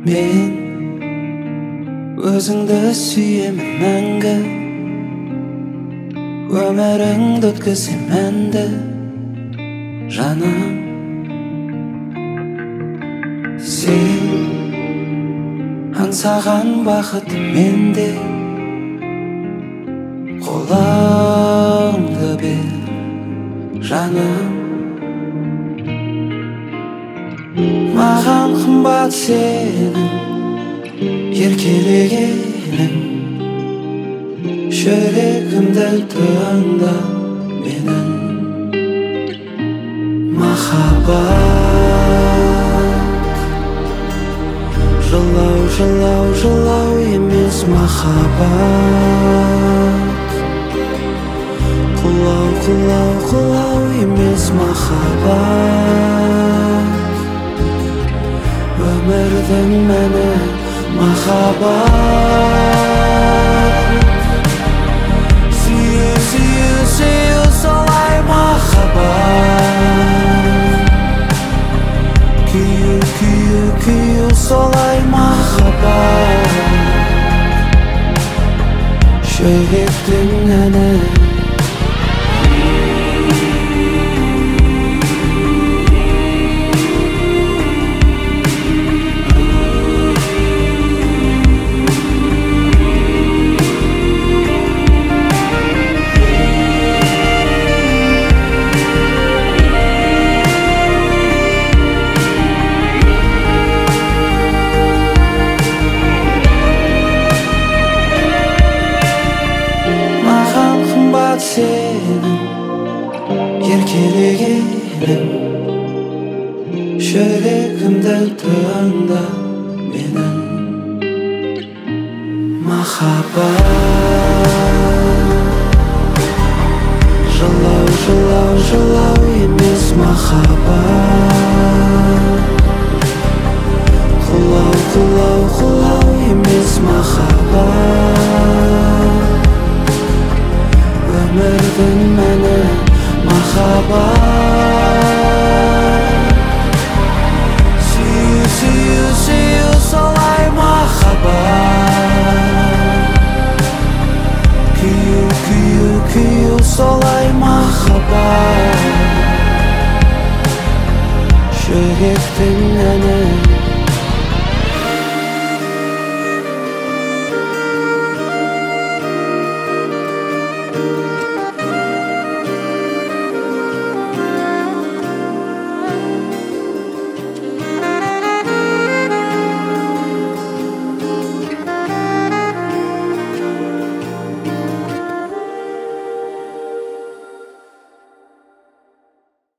мен өзіңді сүйемін мәңгі, өміріңді өткізем мәнді жаным. Сен аңсаған бақыт менде, қолыңды бер жаным. Маған қымбат сенің еркелегенің, жүрегімді тыңда менің. Махаббат жылау, жылау, жылау емес махаббат. Құлау, құлау, құлау емес махаббат. Өмірдің мәні махаббат. Сүйе, сүйе, сүйе солай махаббат. Күйе, күйе, күйе солай махаббат. Жүректің әні. Сенің еркелегенің, жүрегімді тыңда менің. Махаббат жылау, жылау, жылау емес махаббат. Құлау, құлау, құлау емес махаббат. Өмірдің мәні махаббат.